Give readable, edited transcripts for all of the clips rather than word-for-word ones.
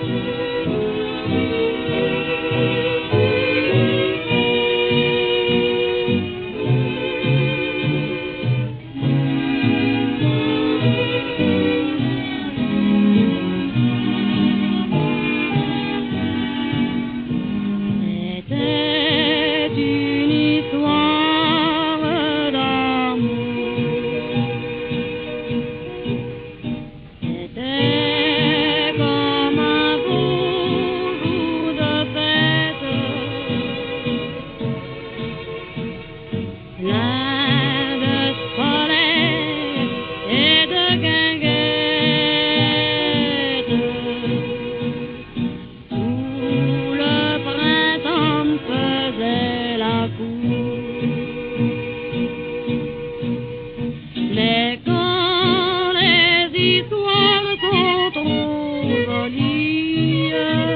Mais quand les histoires sont trop jolies,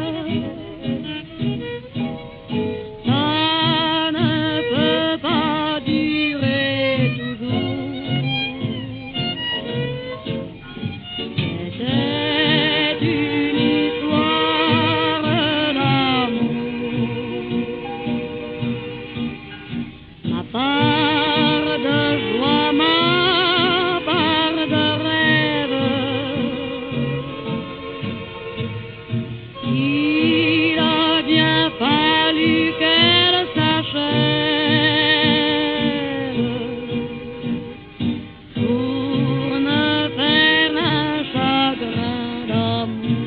ça ne peut pas durer toujours. C'était une histoire d'amour, ma part de joie, ma part de rêve. Il a bien fallu qu'elle s'achève pour me faire un chagrin d'amour.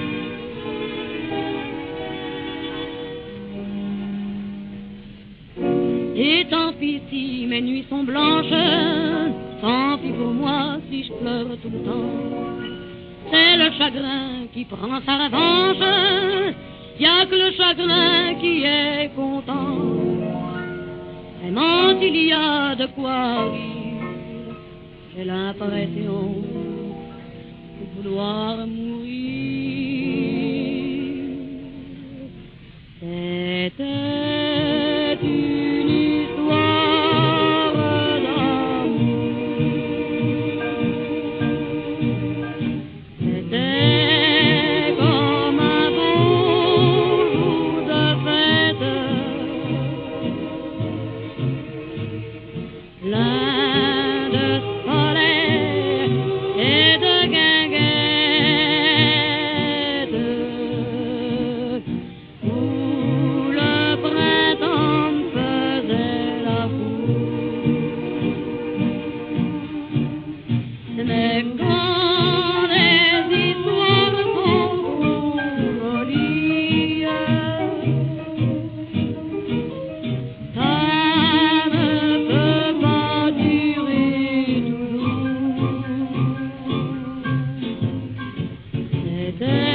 Et tant pis si mes nuits sont blanches, tant pis pour moi si je pleure tout le temps. C'est le chagrin qui prend sa revanche, y a que le chagrin qui est content. Vraiment il y a de quoi rire, j'ai l'impression de vouloir mourir. C'était une histoire d'amour, c'était comme un beau jour de fête, plein de soleil et de guinguettes, où le printemps me faisait la cour. Mais quand les histoires sont trop jolies, ça ne peut pas durer toujours. C'était